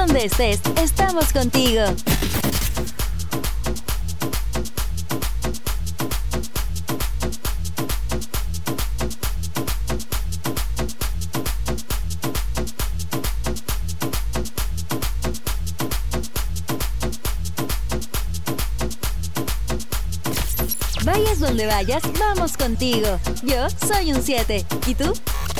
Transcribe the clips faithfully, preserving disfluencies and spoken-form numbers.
donde estés, estamos contigo. Vayas donde vayas, vamos contigo. Yo soy un siete. ¿Y tú?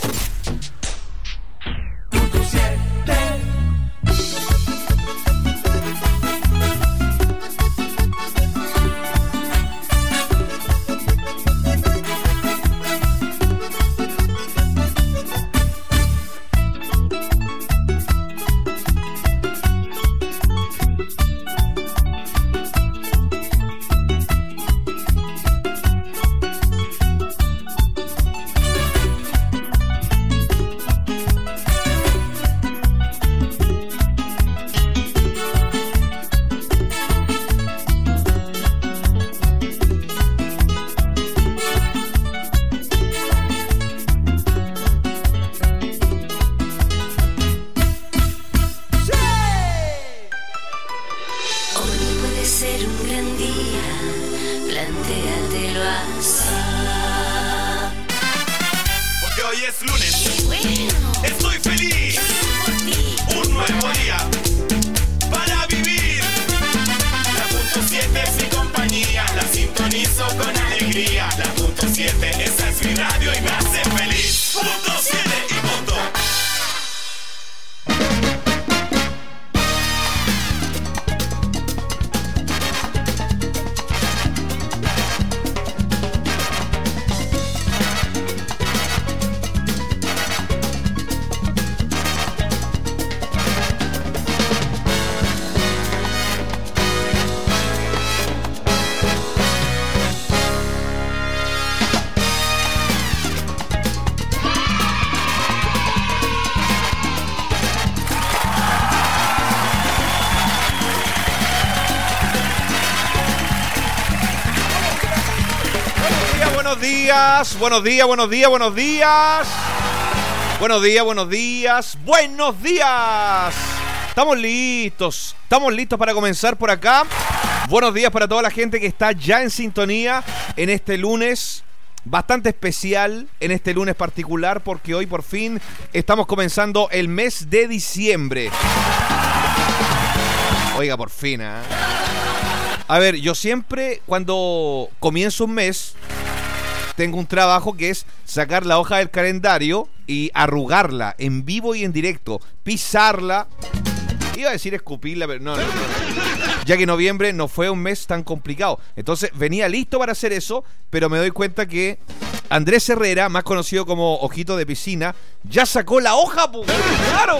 Buenos días, buenos días, buenos días. Buenos días, buenos días, buenos días. Estamos listos, estamos listos para comenzar por acá. Buenos días para toda la gente que está ya en sintonía en este lunes bastante especial, en este lunes particular, porque hoy por fin estamos comenzando el mes de diciembre. Oiga, por fin, ¿eh? A ver, yo siempre cuando comienzo un mes tengo un trabajo que es sacar la hoja del calendario y arrugarla en vivo y en directo, pisarla. Iba a decir escupirla, pero no, no, no. Ya que noviembre no fue un mes tan complicado. Entonces venía listo para hacer eso, pero me doy cuenta que Andrés Herrera, más conocido como Ojito de Piscina, ya sacó la hoja, pues, claro.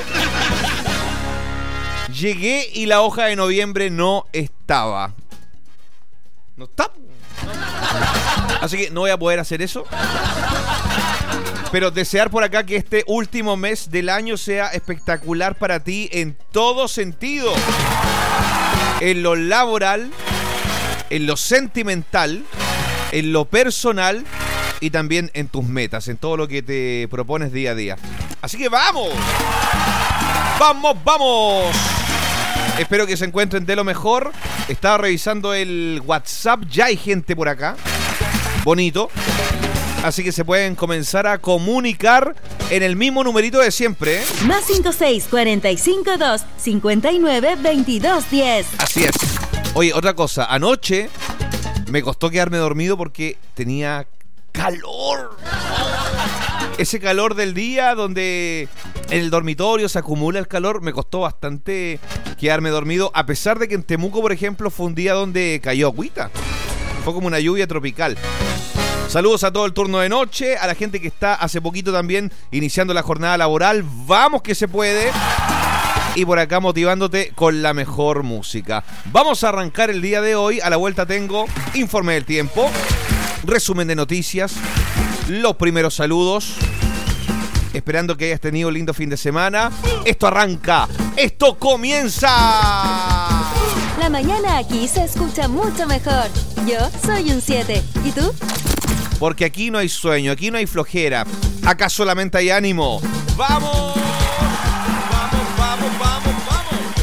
Llegué y la hoja de noviembre no estaba. No está. Así que no voy a poder hacer eso. Pero desear por acá que este último mes del año sea espectacular para ti en todo sentido. En lo laboral, en lo sentimental, en lo personal y también en tus metas, en todo lo que te propones día a día. Así que vamos. Vamos, vamos. Espero que se encuentren de lo mejor. Estaba revisando el WhatsApp. Ya hay gente por acá. Bonito. Así que se pueden comenzar a comunicar en el mismo numerito de siempre, ¿eh? Más cinco seis, cuatro cinco dos, cinco nueve, veintidós diez. Así es. Oye, otra cosa. Anoche me costó quedarme dormido porque tenía calor. Ese calor del día donde en el dormitorio se acumula el calor, me costó bastante quedarme dormido, a pesar de que en Temuco, por ejemplo, fue un día donde cayó agüita. Fue como una lluvia tropical. Saludos a todo el turno de noche, a la gente que está hace poquito también iniciando la jornada laboral. Vamos que se puede. Y por acá motivándote con la mejor música. Vamos a arrancar el día de hoy. A la vuelta tengo informe del tiempo, resumen de noticias, los primeros saludos. Esperando que hayas tenido un lindo fin de semana. Esto arranca, esto comienza. La mañana aquí se escucha mucho mejor. Yo soy un siete. ¿Y tú? Porque aquí no hay sueño, aquí no hay flojera. Acá solamente hay ánimo. ¡Vamos! ¡Vamos, vamos, vamos, vamos!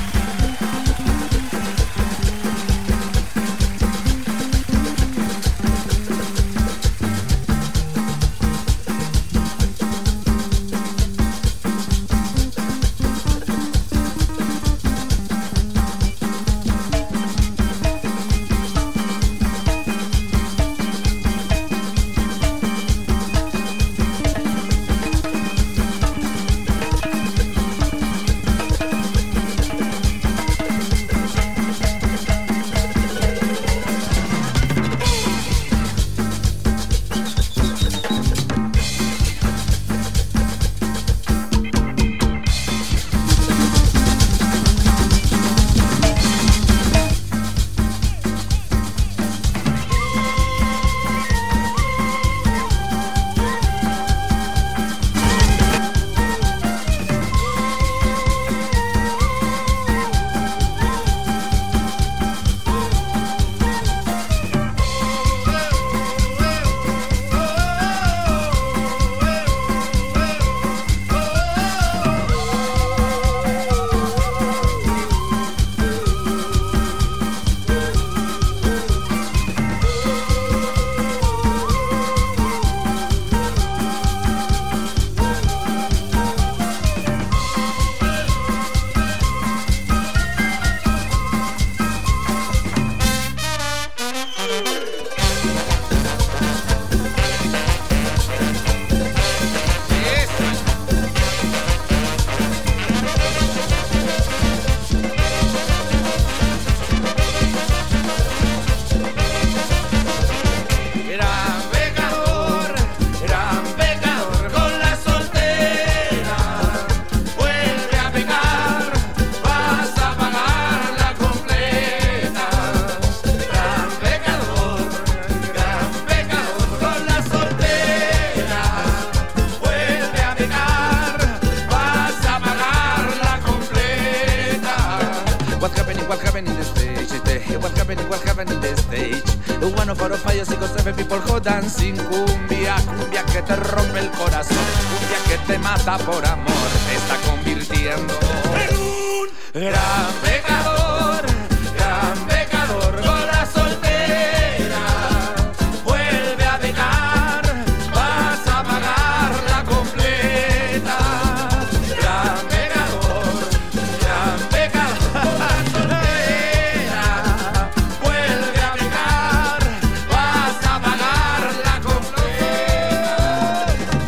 equal heaven in the stage. One of our fires, six or seven people who dancing. Cumbia, cumbia que te rompe el corazón. Cumbia que te mata por amor. Te está convirtiendo en un gran pecador. Gran pecador con la soltera. Vuelve a pecar. Vas a pagarla completa. Gran pecador. Gran pecador con la soltera. Vuelve a pecar. Vas a pagarla completa.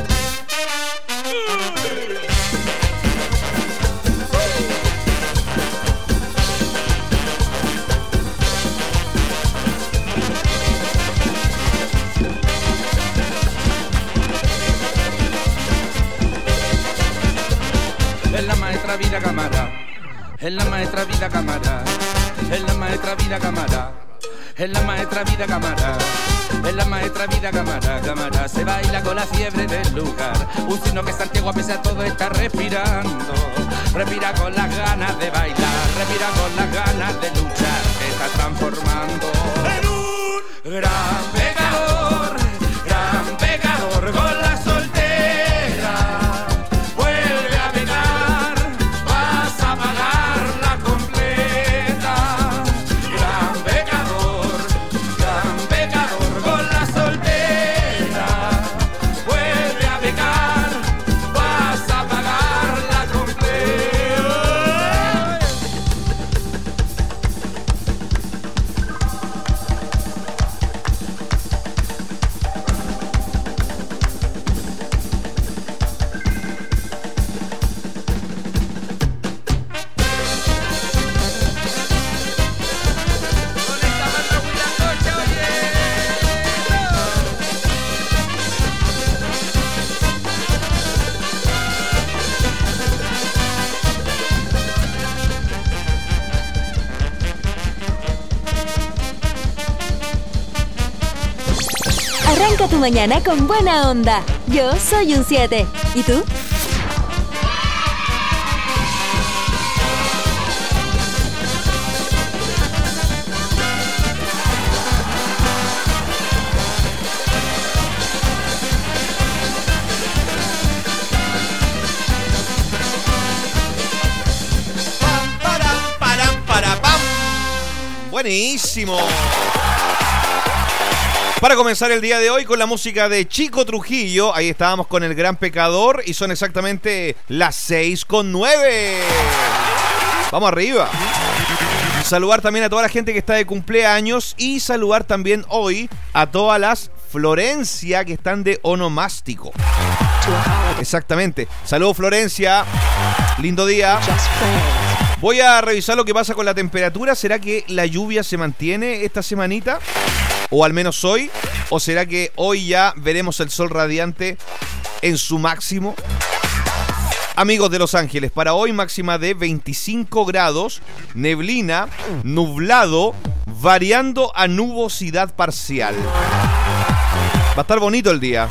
Es la maestra vida cámara, es la maestra vida cámara, es la maestra vida cámara, es la maestra vida cámara, es la maestra vida cámara, cámara. Se baila con la fiebre del lugar, un signo que Santiago a pesar de todo está respirando. Respira con las ganas de bailar, respira con las ganas de luchar. Se está transformando en un gran pecador, gran pecador con la soltera. Vuelve a pecar, vas a pagarla completa. Gran pecador, gran pecador con la soltera. Vuelve a pecar, vas a pagarla completa. Con esta banda Huiracocha, oye. Arranca tu mañana con buena onda. Yo soy un siete. ¿Y tú? Pam, param, param, para, pam. Buenísimo. Para comenzar el día de hoy con la música de Chico Trujillo, ahí estábamos con El Gran Pecador y son exactamente las seis con nueve. Vamos arriba. Saludar también a toda la gente que está de cumpleaños y saludar también hoy a todas las Florencia que están de onomástico. Exactamente. Saludos Florencia. Lindo día. Voy a revisar lo que pasa con la temperatura. ¿Será que la lluvia se mantiene esta semanita? O al menos hoy. ¿O será que hoy ya veremos el sol radiante en su máximo? Amigos de Los Ángeles, para hoy máxima de veinticinco grados, neblina, nublado, variando a nubosidad parcial. Va a estar bonito el día.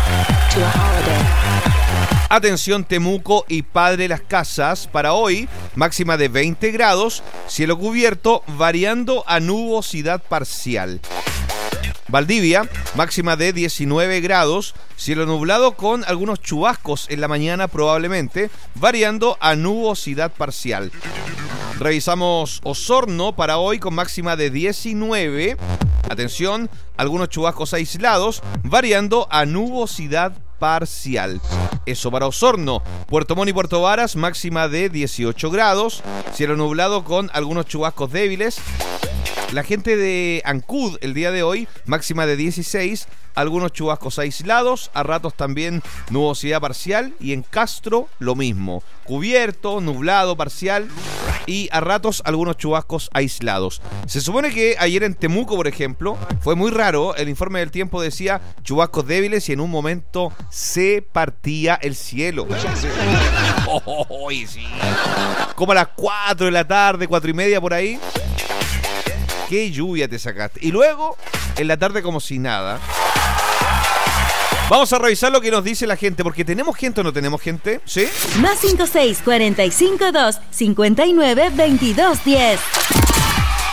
Atención Temuco y Padre Las Casas, para hoy máxima de veinte grados, cielo cubierto, variando a nubosidad parcial. Valdivia, máxima de diecinueve grados, cielo nublado con algunos chubascos en la mañana probablemente, variando a nubosidad parcial. Revisamos Osorno para hoy con máxima de diecinueve, atención, algunos chubascos aislados, variando a nubosidad parcial. Eso para Osorno. Puerto Montt y Puerto Varas, máxima de dieciocho grados, cielo nublado con algunos chubascos débiles. La gente de Ancud el día de hoy, máxima de dieciséis, algunos chubascos aislados, a ratos también nubosidad parcial, y en Castro lo mismo, cubierto, nublado parcial y a ratos algunos chubascos aislados. Se supone que ayer en Temuco, por ejemplo, fue muy raro, el informe del tiempo decía chubascos débiles y en un momento se partía el cielo. Oh, oh, oh, sí. Como a las cuatro de la tarde, cuatro y media por ahí. Qué lluvia te sacaste. Y luego, en la tarde como si nada. Vamos a revisar lo que nos dice la gente, porque ¿tenemos gente o no tenemos gente? ¿Sí? Más cinco seis cuarenta y cinco dos cincuenta y nueve veintidós diez.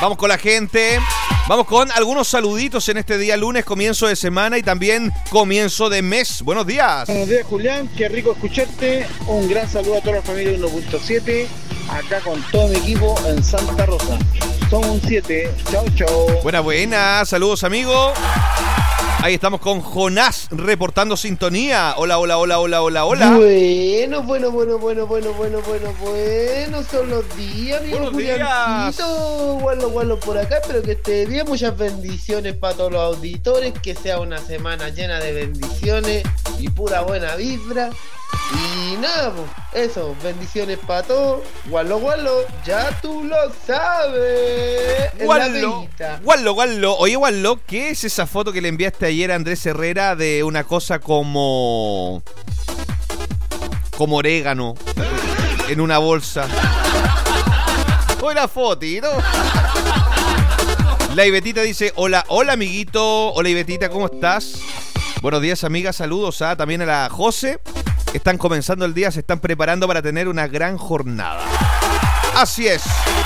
Vamos con la gente. Vamos con algunos saluditos en este día lunes, comienzo de semana y también comienzo de mes. Buenos días. Buenos días, Julián. Qué rico escucharte. Un gran saludo a toda la familia de uno punto siete. Acá con todo mi equipo en Santa Rosa. Son un siete. Chau, chau. Buena, buena. Saludos, amigo. Ahí estamos con Jonás reportando sintonía. Hola, hola, hola, hola, hola, hola. Bueno, bueno, bueno, bueno, bueno, bueno, bueno, bueno. Son los días, amigo. Buenos Juliancito. Gualo, gualo por acá. Espero que este día muchas bendiciones para todos los auditores. Que sea una semana llena de bendiciones y pura buena vibra. Y nada, pues, eso, bendiciones para todos. Gualo, gualo, ya tú lo sabes. Gualo, gualo, gualo. Oye, gualo, ¿qué es esa foto que le enviaste ayer a Andrés Herrera de una cosa como... como orégano en una bolsa? Hola, fotito. La Ivetita dice, hola, hola, amiguito. Hola, Ivetita, ¿cómo estás? Buenos días, amiga, saludos a también a la José. Están comenzando el día, se están preparando para tener una gran jornada. Así es.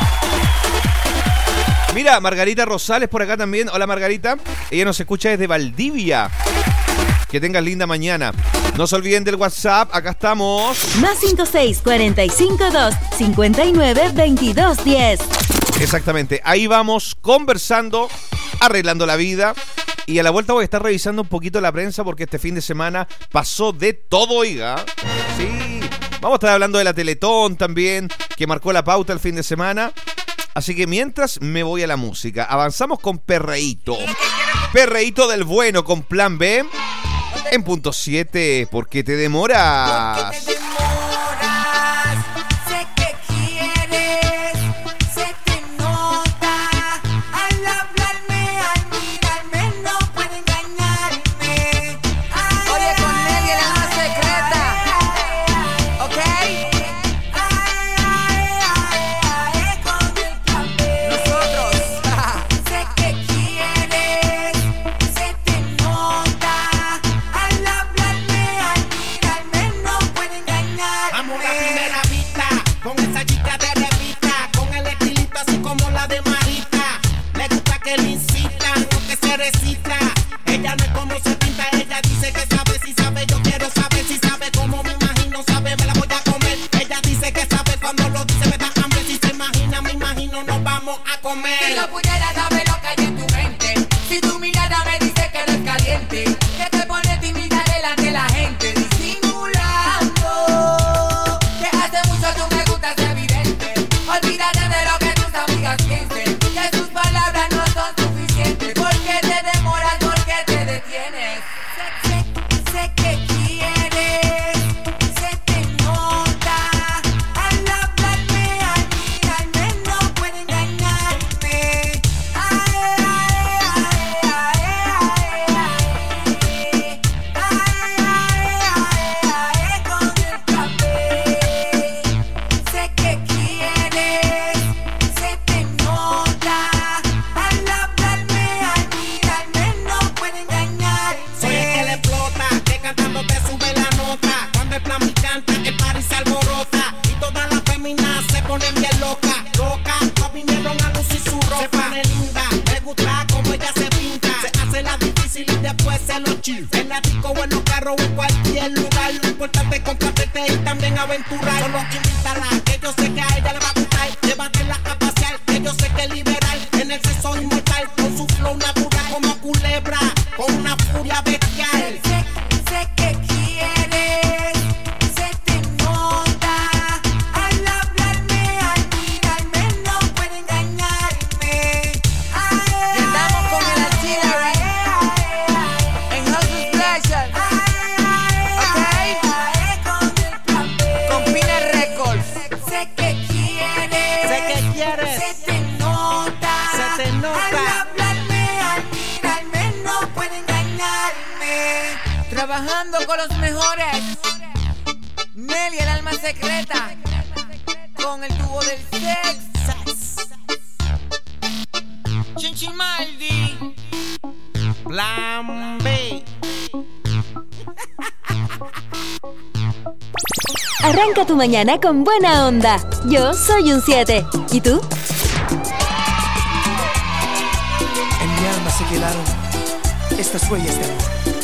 Mira, Margarita Rosales por acá también. Hola, Margarita. Ella nos escucha desde Valdivia. Que tengas linda mañana. No se olviden del WhatsApp, acá estamos. Más cinco seis cuatro cinco dos cinco nueve veintidós diez. Exactamente, ahí vamos conversando, arreglando la vida. Y a la vuelta voy a estar revisando un poquito la prensa porque este fin de semana pasó de todo, oiga. Sí, vamos a estar hablando de la Teletón también, que marcó la pauta el fin de semana. Así que mientras me voy a la música, avanzamos con Perreíto. Perreíto del bueno con Plan B en punto siete, porque te demoras. Porque te demoras, sé que quieres, se te nota. Al hablarme, al mirarme, no puede engañarme. Ay, oye, con Nelly la más secreta, ¿ok? Ay, ay, ay, ay, con el Plan B. Nosotros, sé que quieres, se te nota. Al hablarme, al mirarme, no puede engañarme. Amo la primera vista, con esa chica de revista, con el estilito así como la de Marita. Le gusta que le incitan, no que se recita. Ella no es como se pinta, ella dice que sabe, si sabe, yo quiero saber si sabe cómo me imagino, sabe, me la voy a comer. Ella dice que sabe, cuando lo dice me da hambre, si se imagina, me imagino, nos vamos a comer. Si yo pudiera saber lo que hay en tu mente, si tu mirada me dice que eres caliente, que te pone tímida delante de la gente, disimulando, que hace mucho tú me gustas, evidente. Olvídate de lo que tus amigas piensen, que sus palabras no son suficientes. Porque te demoras, porque te detienes. Sé, sé, sé que quieres, se te nota. Al hablarme, al mirarme, no puede engañarme. Ay, ay, ay, ay, ay, ay, ay, ay, con el Plan B. Sé que quieres, se te nota. Al hablarme, al mirarme, no puede engañarme. Soy el que le explota, que cantando te sube la nota. Cuando el Plan B canta, el party se alborota. Y todas las féminas se ponen bien locas. Locas, todas vinieron a lucir su ropa. Se pone linda, le gusta como ella se pinta. Se hace la difícil y después se lo chill. En la disco o en los carros o en cualquier lugar. Lo importante es compartirte y también aventurar. Solo invítala, que yo sé que a ella le va a gustar. Llévatela a pasear, que yo sé que es liberal. En el sexo inmortal, con su flow natural. Como culebra, con una furia bestial. Sé, sé que quieres, se te nota. Al hablarme, al mirarme, no puede engañarme. Y andamos con el artillery en Hustle Pleasure, ¿ok? Con Pina Records. Sé que quieres, Sé que quieres, se te nota. se te nota. Al hablarme, al mirarme, no puede engañarme. Trabajando con los mejores. Nelly, el alma secreta. Con el tubo del sex. Chinchimaldi. Plan B. Arranca tu mañana con buena onda. Yo soy un siete. ¿Y tú? alma se quedaron estas huellas de amor.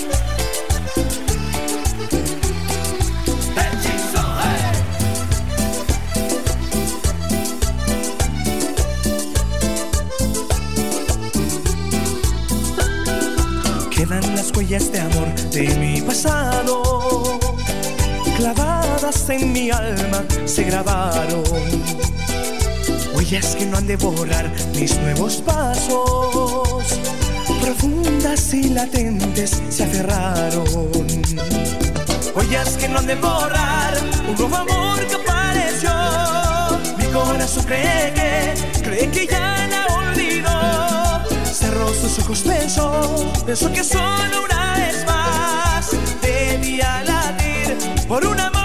Quedan las huellas de amor de mi pasado, clavadas en mi alma se grabaron. Huellas que no han de borrar mis nuevos pasos, profundas y latentes se aferraron. Huellas que no han de borrar un nuevo amor que apareció. Mi corazón cree que, cree que ya la olvidó. Cerró sus ojos, pensó, pensó que solo una vez más debía latir por un amor.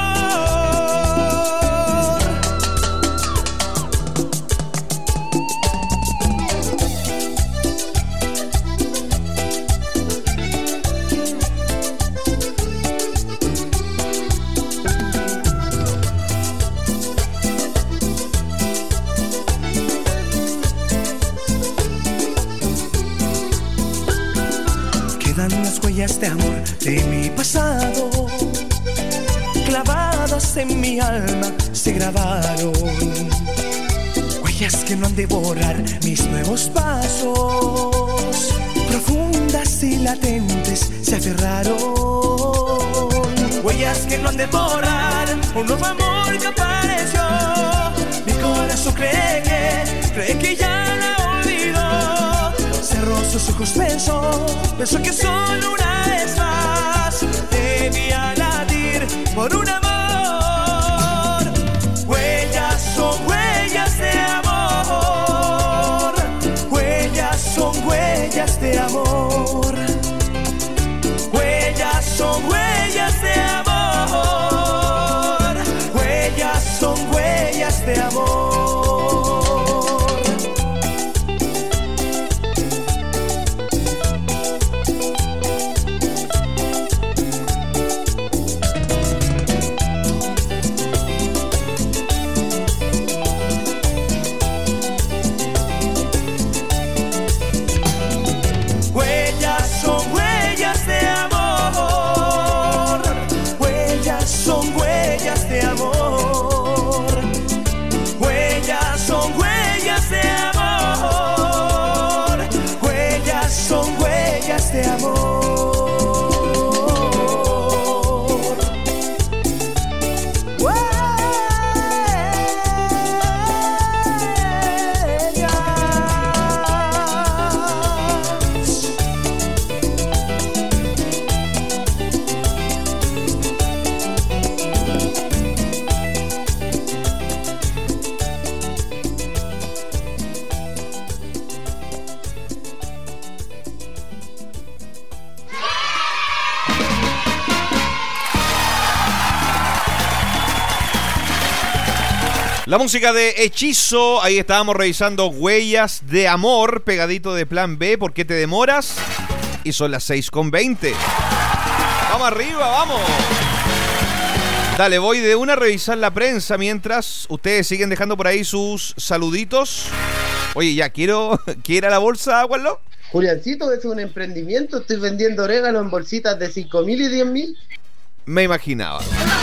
Las huellas de amor de mi pasado, clavadas en mi alma se grabaron. Huellas que no han de borrar mis nuevos pasos, profundas y latentes se aferraron. Huellas que no han de borrar un nuevo amor que apareció. Mi corazón cree que, cree que ya la olvidó. Cerró sus ojos, pensó, pensó que solo una vez más debía latir por un amor. Huellas son huellas de amor, huellas son huellas de amor, huellas son huellas de amor, huellas son huellas de amor. De amor, La música de Hechizo, ahí estábamos revisando Huellas de Amor, pegadito de Plan B, ¿por qué te demoras? Y son las seis con veinte. Vamos arriba, vamos. Dale, voy de una a revisar la prensa mientras ustedes siguen dejando por ahí sus saluditos. Oye, ya, quiero, ¿quiere la bolsa, Wallo? Juliancito, es un emprendimiento, estoy vendiendo orégano en bolsitas de cinco mil y diez mil. Me imaginaba.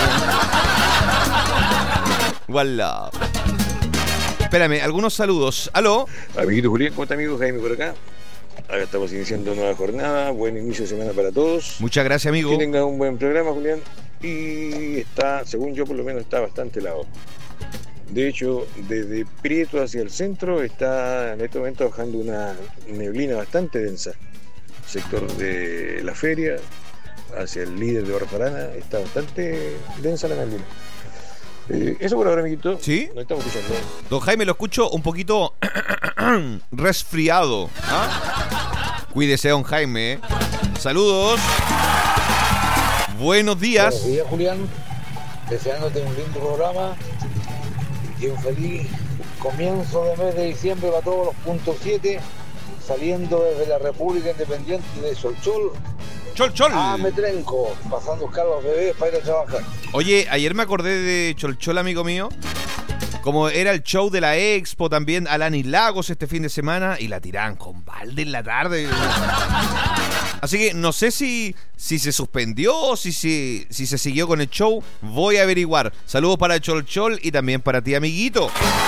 Wallah. Espérame, algunos saludos. ¿Aló? Amiguito Julián, ¿cómo está, amigo? Jaime por acá. Acá estamos iniciando nueva jornada. Buen inicio de semana para todos. Muchas gracias, amigo. Que tengan un buen programa, Julián. Y está, según yo por lo menos, está bastante helado. De hecho, desde Prieto hacia el centro está en este momento bajando una neblina bastante densa. Sector de la feria hacia el líder de Barfarana está bastante densa la neblina. Eh, eso por ahora, amiguito. ¿Sí? No estamos escuchando. Don Jaime, lo escucho un poquito resfriado. ¿Ah? Cuídese, don Jaime. ¿eh? Saludos. Buenos días. Buenos días, Julián. Deseándote un lindo programa y un feliz comienzo de mes de diciembre para todos los puntos siete, saliendo desde la República Independiente de Solchol. Chol, chol. A Metrenco, pasando a buscar a los bebés para ir a trabajar. Oye, ayer me acordé de Cholchol, amigo mío, Como era el show de la Expo, también Alanis Lagos este fin de semana, y la tiraban con balde en la tarde. Así que no sé si, si se suspendió, si, si, si se siguió con el show. Voy a averiguar. Saludos para Chol Chol y también para ti, amiguito.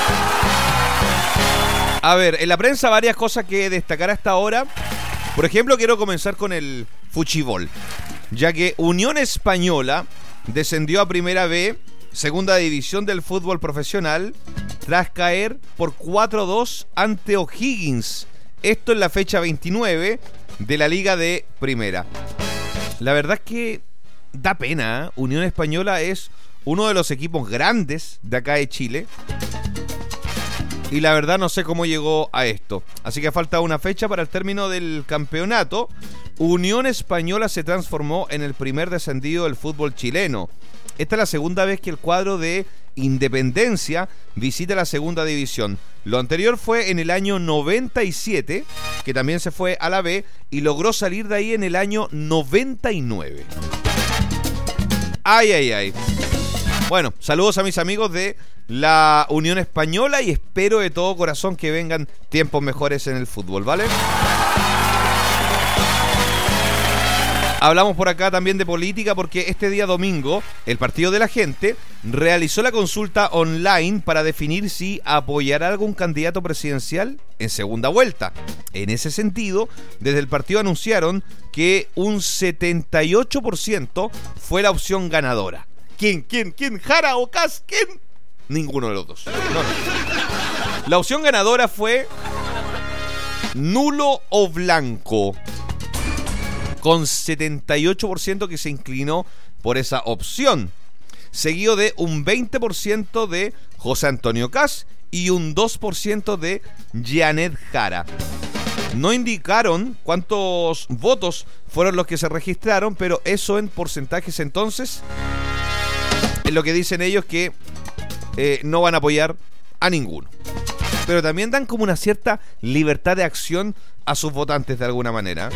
A ver, en la prensa varias cosas que destacar hasta ahora. Por ejemplo, quiero comenzar con el fuchibol, ya que Unión Española descendió a Primera B, segunda división del fútbol profesional, tras caer por cuatro a dos ante O'Higgins. Esto en la fecha veintinueve de la Liga de Primera. La verdad es que da pena, ¿eh? Unión Española es uno de los equipos grandes de acá de Chile. Y la verdad no sé cómo llegó a esto. Así que falta una fecha para el término del campeonato. Unión Española se transformó en el primer descendido del fútbol chileno. Esta es la segunda vez que el cuadro de Independencia visita la segunda división. Lo anterior fue en el año noventa y siete, que también se fue a la B y logró salir de ahí en el año noventa y nueve. Ay, ay, ay. Bueno, saludos a mis amigos de la Unión Española y espero de todo corazón que vengan tiempos mejores en el fútbol, ¿vale? Hablamos por acá también de política porque este día domingo el Partido de la Gente realizó la consulta online para definir si apoyará a algún candidato presidencial en segunda vuelta. En ese sentido, desde el partido anunciaron que un setenta y ocho por ciento fue la opción ganadora. ¿Quién? ¿Quién? ¿Quién? ¿Jara o Cas? ¿Quién? Ninguno de los dos. No, no. La opción ganadora fue nulo o blanco, con setenta y ocho por ciento que se inclinó por esa opción, seguido de un veinte por ciento de José Antonio Cas y un dos por ciento de Janet Jara. No indicaron cuántos votos fueron los que se registraron, pero eso en porcentajes entonces es lo que dicen ellos, que eh, no van a apoyar a ninguno. Pero también dan como una cierta libertad de acción a sus votantes de alguna manera.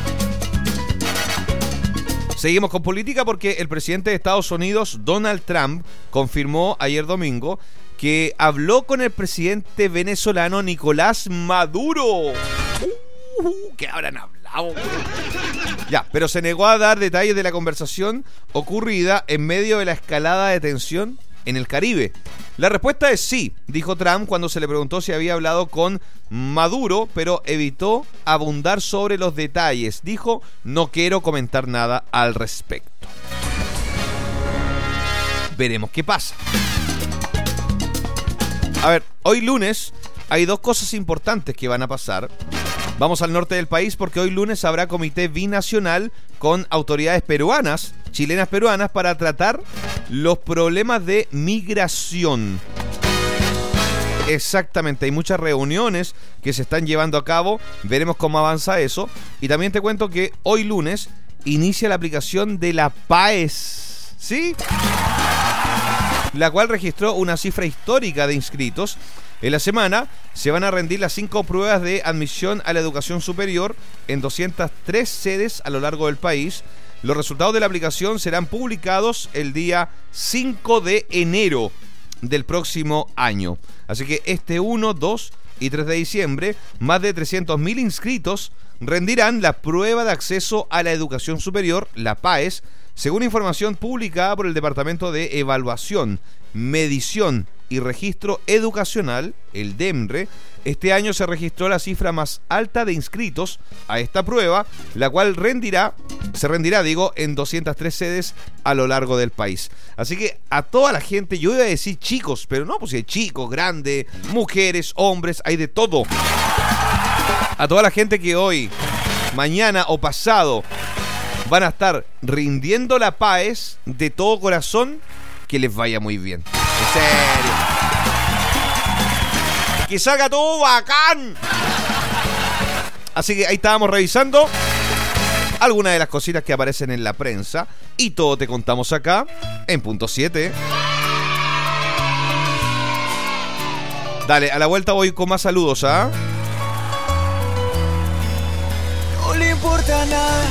Seguimos con política porque el presidente de Estados Unidos, Donald Trump, confirmó ayer domingo que habló con el presidente venezolano Nicolás Maduro. Uh, ¿Qué habrán hablado? Ya, pero se negó a dar detalles de la conversación ocurrida en medio de la escalada de tensión en el Caribe. La respuesta es sí, dijo Trump cuando se le preguntó si había hablado con Maduro, pero evitó abundar sobre los detalles. Dijo, no quiero comentar nada al respecto. Veremos qué pasa. A ver, hoy lunes hay dos cosas importantes que van a pasar. Vamos al norte del país porque hoy lunes habrá comité binacional con autoridades peruanas, chilenas peruanas, para tratar los problemas de migración. Exactamente, hay muchas reuniones que se están llevando a cabo, veremos cómo avanza eso. Y también te cuento que hoy lunes inicia la aplicación de la P A E S, ¿sí? La cual registró una cifra histórica de inscritos. En la semana se van a rendir las cinco pruebas de admisión a la educación superior en doscientas tres sedes a lo largo del país. Los resultados de la aplicación serán publicados el día cinco de enero del próximo año. Así que este uno, dos y tres de diciembre, más de trescientos mil inscritos rendirán la prueba de acceso a la educación superior, la P A E S, según información publicada por el Departamento de Evaluación, Medición y Registro Educacional, el DEMRE. Este año se registró la cifra más alta de inscritos a esta prueba, la cual rendirá, se rendirá, digo, en doscientas tres sedes a lo largo del país. Así que a toda la gente, yo iba a decir chicos, pero no, pues hay chicos, grandes, mujeres, hombres, hay de todo. A toda la gente que hoy, mañana o pasado van a estar rindiendo la P A E S de todo corazón, que les vaya muy bien. En serio. Que salga todo bacán. Así que ahí estábamos revisando algunas de las cositas que aparecen en la prensa y todo te contamos acá en punto siete. Dale, a la vuelta voy con más saludos, ¿ah? No le importa nada,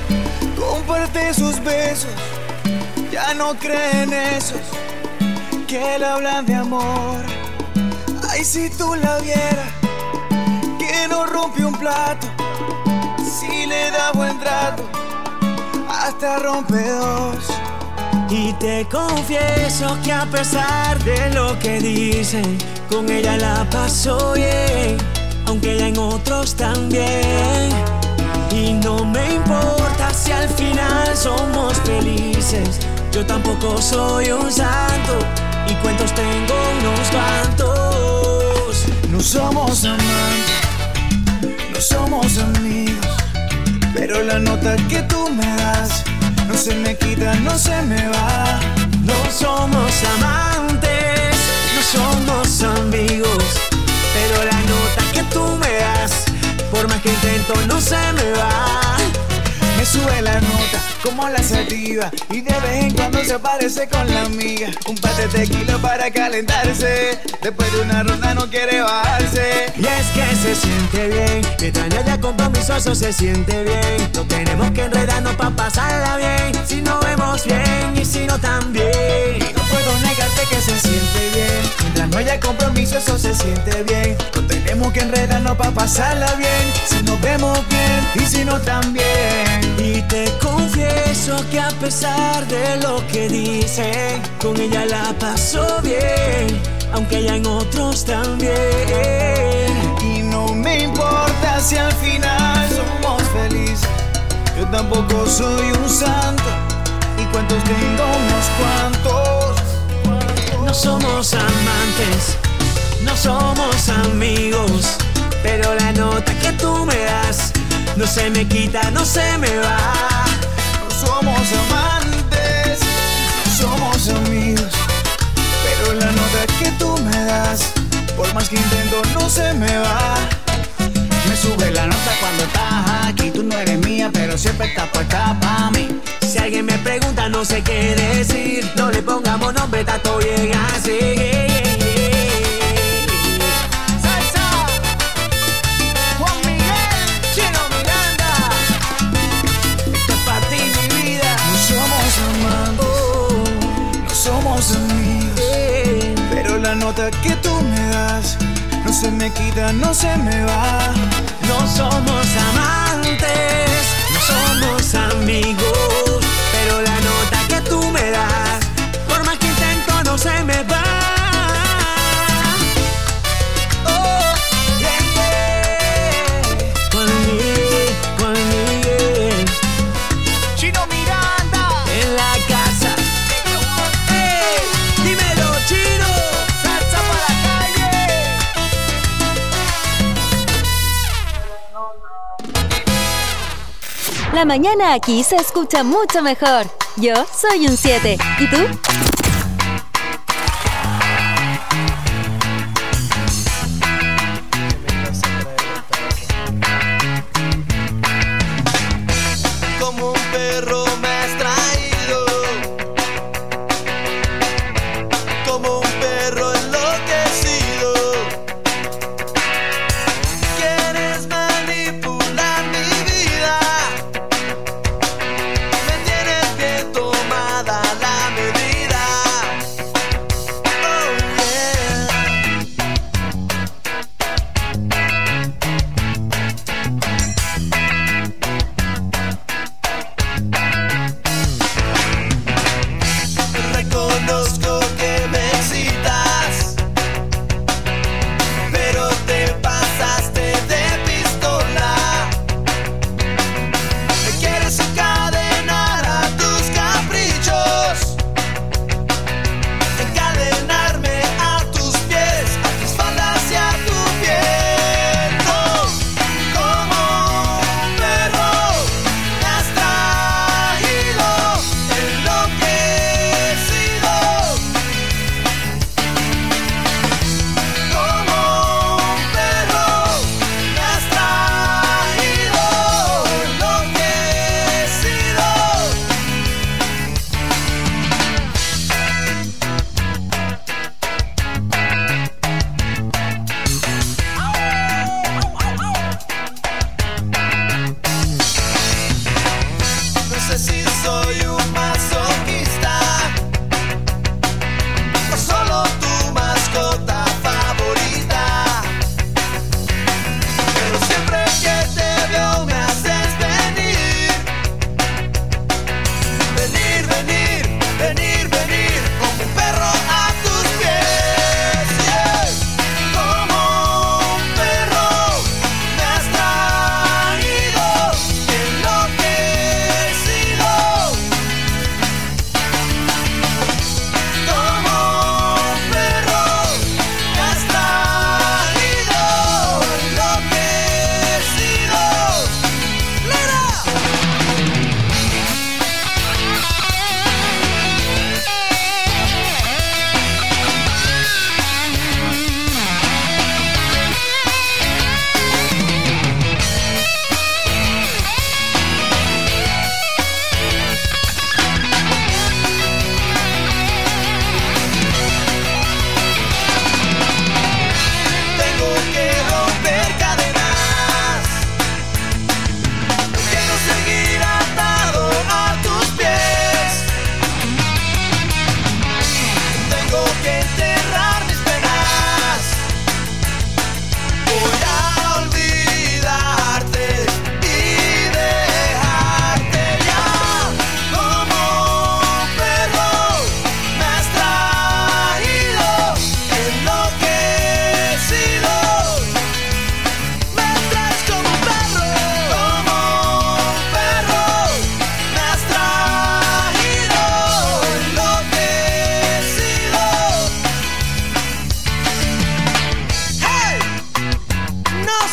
comparte sus besos, ya no cree en esos que le hablan de amor. Ay, si tú la vieras, que no rompe un plato, si le da buen trato, hasta rompe dos. Y te confieso que a pesar de lo que dicen, con ella la paso bien, aunque ella en otros también. Y no me importa si al final somos felices, yo tampoco soy un santo, y cuentos tengo unos cuantos. No somos amantes, no somos amigos, pero la nota que tú me das no se me quita, no se me va. No somos amantes, no somos amigos, pero la nota que tú me das, por más que intento, no se me va. Me sube la nota como la sativa, y de vez en cuando se aparece con la amiga. Un par de tequila para calentarse, después de una ronda no quiere bajarse. Y es que se siente bien, mientras no haya compromiso eso se siente bien. No tenemos que enredarnos pa' pasarla bien, si no vemos bien y si no también. Y no puedo negarte que se siente bien, mientras no haya compromiso eso se siente bien. No tenemos que enredarnos pa' pasarla bien, si nos vemos bien y si no también. Y te confieso que a pesar de lo que dicen, con ella la paso bien, aunque ella en otros también. Y no me importa si al final somos felices, yo tampoco soy un santo, y cuentos tengo unos cuantos. No somos amantes, no somos amigos, pero la nota que tú me das no se me quita, no se me va. No somos amantes, no somos amigos, pero la nota que tú me das, por más que intento, no se me va. Me sube la nota cuando estás aquí, tú no eres mía, pero siempre estás puesta pa' mí. Si alguien me pregunta, no sé qué decir, no le pongamos nombre, está todo bien así. Amigos, pero la nota que tú me das no se me quita, no se me va. No somos amantes, no somos amigos, pero la nota que tú me das, por más que intento, no se me va. Oh, yeah, yeah. Juan Miguel, Juan Miguel, Chino Miranda, en la casa. La mañana aquí se escucha mucho mejor. Yo soy un siete. ¿Y tú? Como un perro me has traído, como un perro enloquecido. Quieres manipular mi vida, me tienes bien tomada la medida.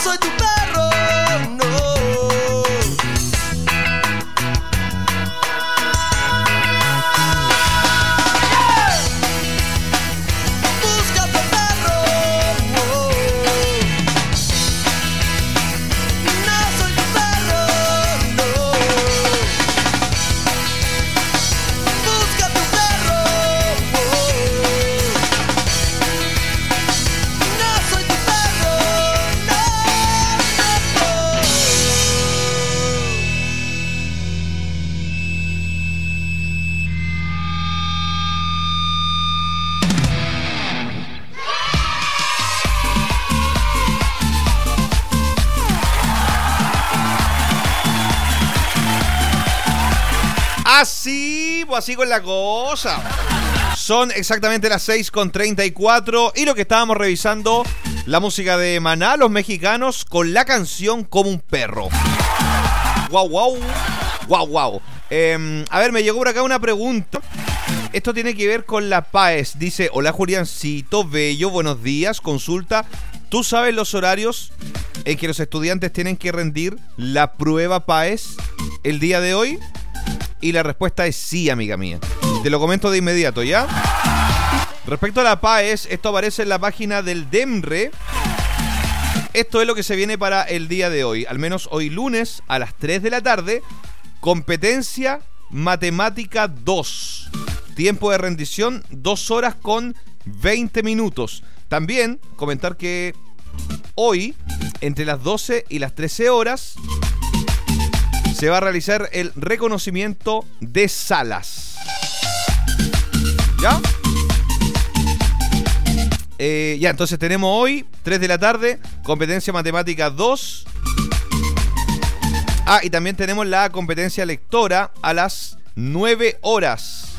soy tu perro, no. Así, pues así con la cosa. Son exactamente las seis con treinta y cuatro y lo que estábamos revisando, la música de Maná, los mexicanos, con la canción Como un perro. Guau, guau, guau, guau. Eh, a ver, me llegó por acá una pregunta. Esto tiene que ver con la PAES. Dice, hola Juliancito, bello, buenos días, consulta. ¿Tú sabes los horarios en que los estudiantes tienen que rendir la prueba PAES el día de hoy? Y la respuesta es sí, amiga mía. Te lo comento de inmediato, ¿ya? Respecto a la PAES, esto aparece en la página del DEMRE. Esto es lo que se viene para el día de hoy. Al menos hoy lunes a las tres de la tarde. Competencia Matemática dos. Tiempo de rendición, dos horas con veinte minutos. También comentar que hoy, entre las doce y las trece horas, se va a realizar el reconocimiento de salas. ¿Ya? Eh, ya, entonces tenemos hoy, tres de la tarde, competencia matemática dos. Ah, y también tenemos la competencia lectora a las nueve horas.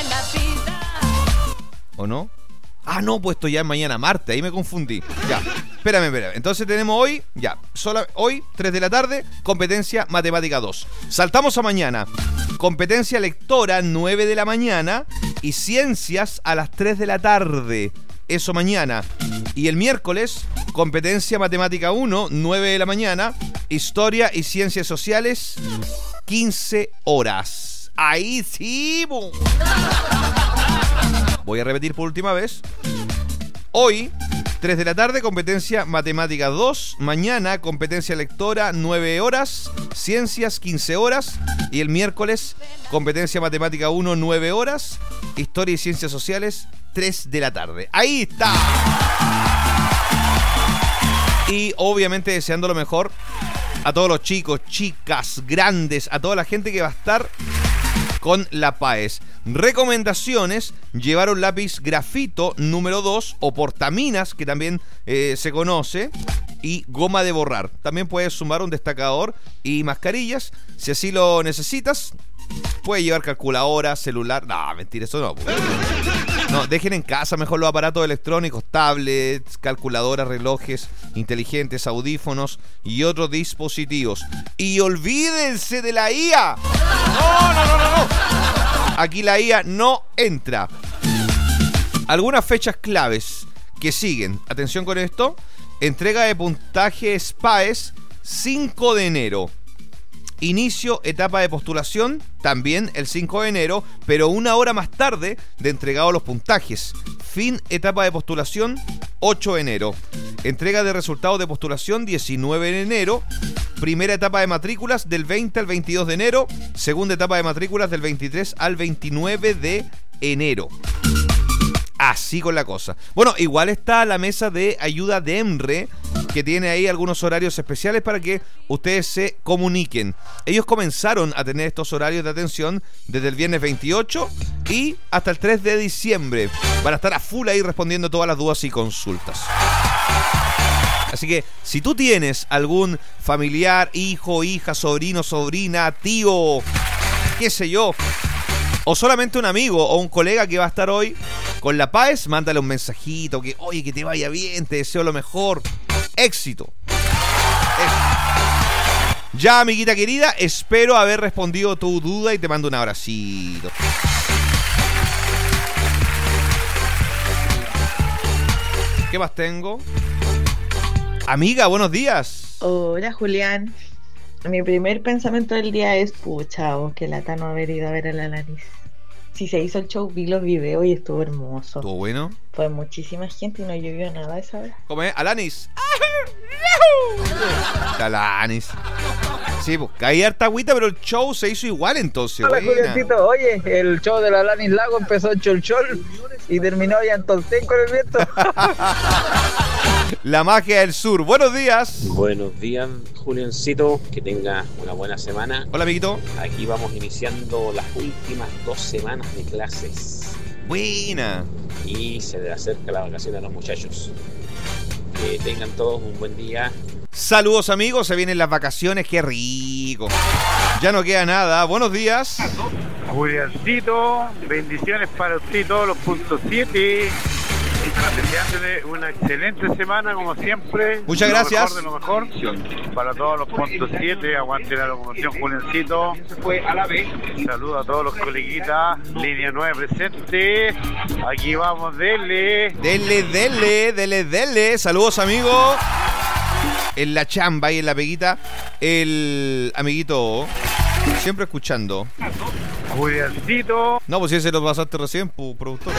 ¿O no? Ah, no, pues esto ya es mañana martes, ahí me confundí. Ya, espérame, espérame. Entonces tenemos hoy, ya, sola, hoy, tres de la tarde, competencia matemática dos. Saltamos a mañana. Competencia lectora, nueve de la mañana. Y ciencias a las tres de la tarde. Eso mañana. Y el miércoles, competencia matemática uno, nueve de la mañana. Historia y ciencias sociales, quince horas. Ahí sí, bo. Voy a repetir por última vez. Hoy, tres de la tarde, competencia matemática dos. Mañana, competencia lectora, nueve horas. Ciencias, quince horas. Y el miércoles, competencia matemática uno, nueve horas. Historia y ciencias sociales, tres de la tarde. Ahí está. Y obviamente deseando lo mejor a todos los chicos, chicas, grandes, a toda la gente que va a estar con la PAES. Recomendaciones: llevar un lápiz grafito número dos o portaminas, que también eh, se conoce, y goma de borrar. También puedes sumar un destacador y mascarillas si así lo necesitas. Puedes llevar calculadora, celular. No, mentira, eso no. No, dejen en casa mejor los aparatos electrónicos, tablets, calculadoras, relojes inteligentes, audífonos y otros dispositivos. Y olvídense de la I A. No, no, no, no, no. Aquí la I A no entra. Algunas fechas claves que siguen. Atención con esto. Entrega de puntajes PAES, cinco de enero. Inicio, etapa de postulación, también el cinco de enero, pero una hora más tarde de entregado los puntajes. Fin, etapa de postulación, ocho de enero. Entrega de resultados de postulación, diecinueve de enero. Primera etapa de matrículas, del veinte al veintidós de enero. Segunda etapa de matrículas, del veintitrés al veintinueve de enero. Así con la cosa. Bueno, igual está la mesa de ayuda de DEMRE, que tiene ahí algunos horarios especiales para que ustedes se comuniquen. Ellos comenzaron a tener estos horarios de atención desde el viernes veintiocho y hasta el tres de diciembre. Van a estar a full ahí respondiendo todas las dudas y consultas. Así que si tú tienes algún familiar, hijo, hija, sobrino, sobrina, tío, qué sé yo, o solamente un amigo o un colega que va a estar hoy con la PAES, mándale un mensajito que, oye, que te vaya bien, te deseo lo mejor. Éxito. Éxito. Ya, amiguita querida, espero haber respondido tu duda y te mando un abracito. ¿Qué más tengo? Amiga, buenos días. Hola, Julián. Mi primer pensamiento del día es, pucha, oh, que lata no haber ido a ver a la Alanis. Si se hizo el show, vi los videos y estuvo hermoso. ¿Estuvo bueno? Fue muchísima gente y no llovió nada esa hora. ¿Cómo es? Alanis. Alanis. Sí, pues caí harta agüita, pero el show se hizo igual entonces. Hola, Juliancito. Oye, el show de la Alanis Lago empezó en Cholchol y terminó ya en Tolten con el viento. La magia del sur. Buenos días. Buenos días, Juliancito. Que tenga una buena semana. Hola, amiguito. Aquí vamos iniciando las últimas dos semanas de clases. Buena. Y se le acerca la vacación a los muchachos. Que tengan todos un buen día. Saludos, amigos. Se vienen las vacaciones. Qué rico. Ya no queda nada. Buenos días. Juliancito, bendiciones para usted y todos los puntos siete. Deseándole una excelente semana como siempre. Muchas lo gracias. Mejor de lo mejor para todos los puntos siete. Aguante la locomoción, Juliancito. Fue a la vez. Saludos a todos los coleguitas. Línea nueve presente. Aquí vamos, dele. Dele, dele, dele, dele. Saludos, amigos. En la chamba y en la peguita. El amiguito siempre escuchando. Juliancito. No, pues si ese lo pasaste recién, pu, productor.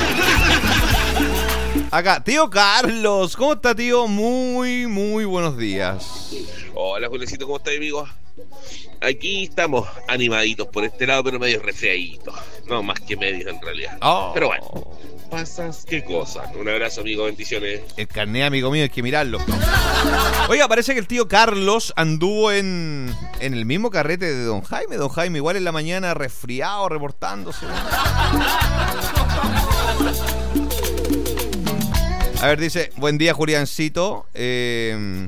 Acá, tío Carlos. ¿Cómo está, tío? Muy, muy buenos días. Hola, Juliancito, ¿cómo estás, amigo? Aquí estamos animaditos por este lado, pero medio resfriaditos. No, más que medios en realidad. Oh. Pero bueno, pasas qué cosa. Un abrazo, amigo, bendiciones. El carné, amigo mío, hay que mirarlo. Oiga, parece que el tío Carlos anduvo en, en el mismo carrete de Don Jaime. Don Jaime igual en la mañana resfriado, reportándose. A ver, dice, buen día, Juliancito. Eh,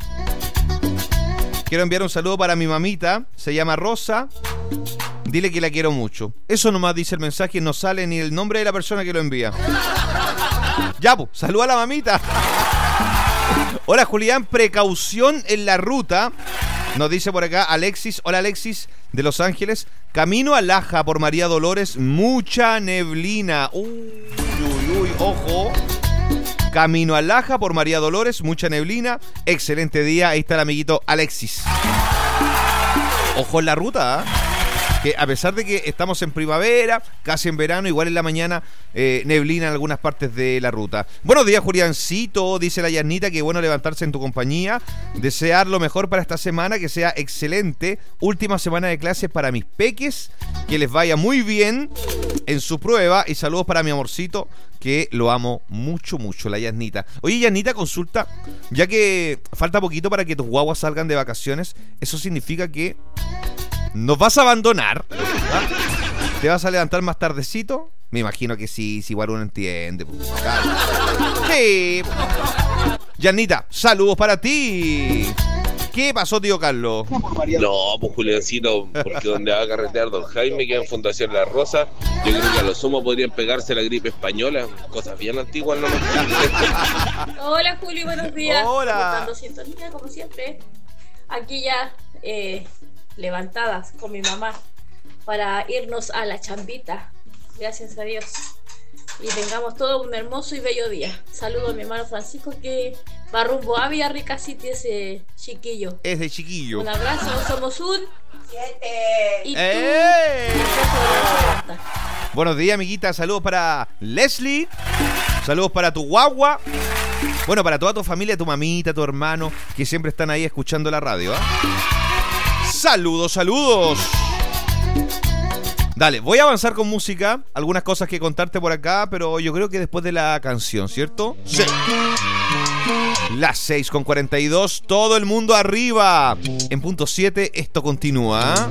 quiero enviar un saludo para mi mamita. Se llama Rosa. Dile que la quiero mucho. Eso nomás dice el mensaje. No sale ni el nombre de la persona que lo envía. Ya, pues, saluda a la mamita. Hola, Julián. Precaución en la ruta. Nos dice por acá Alexis. Hola, Alexis, de Los Ángeles. Camino a Laja por María Dolores. Mucha neblina. Uy, uy, uy, ojo. Camino a Laja por María Dolores, mucha neblina. Excelente día. Ahí está el amiguito Alexis. Ojo en la ruta, ¿eh? Que a pesar de que estamos en primavera, casi en verano, igual en la mañana eh, neblina en algunas partes de la ruta. Buenos días, Juliancito, dice la Yanita, que bueno levantarse en tu compañía. Desear lo mejor para esta semana, que sea excelente. Última semana de clases para mis peques, que les vaya muy bien en su prueba. Y saludos para mi amorcito, que lo amo mucho, mucho, la Yanita. Oye, Yanita, consulta, ya que falta poquito para que tus guaguas salgan de vacaciones, ¿eso significa que nos vas a abandonar? ¿Ah? ¿Te vas a levantar más tardecito? Me imagino que sí, si igual uno entiende. Pues, claro. Sí. Yanita, saludos para ti. ¿Qué pasó, tío Carlos? No, pues, Juliancito, porque donde va a carretear Don Jaime, que en Fundación La Rosa, yo creo que a lo sumo podrían pegarse la gripe española. Cosas bien antiguas, ¿no? Hola, Juli, buenos días. Hola. Buscando sintonía, como siempre. Aquí ya eh, levantadas con mi mamá para irnos a la chambita. Gracias a Dios. Y tengamos todo un hermoso y bello día. Saludo a mi hermano Francisco, que va rumbo a Villarrica City, ese chiquillo. Ese chiquillo. Un abrazo, somos un siete. Y tú. ¡Eh! Buenos días, amiguita. Saludos para Leslie. Saludos para tu guagua. Bueno, para toda tu familia, tu mamita, tu hermano, que siempre están ahí escuchando la radio, ¿eh? Saludos, saludos. Dale, voy a avanzar con música. Algunas cosas que contarte por acá, pero yo creo que después de la canción, ¿cierto? Sí. Las seis con cuarenta y dos, todo el mundo arriba. En punto siete, esto continúa.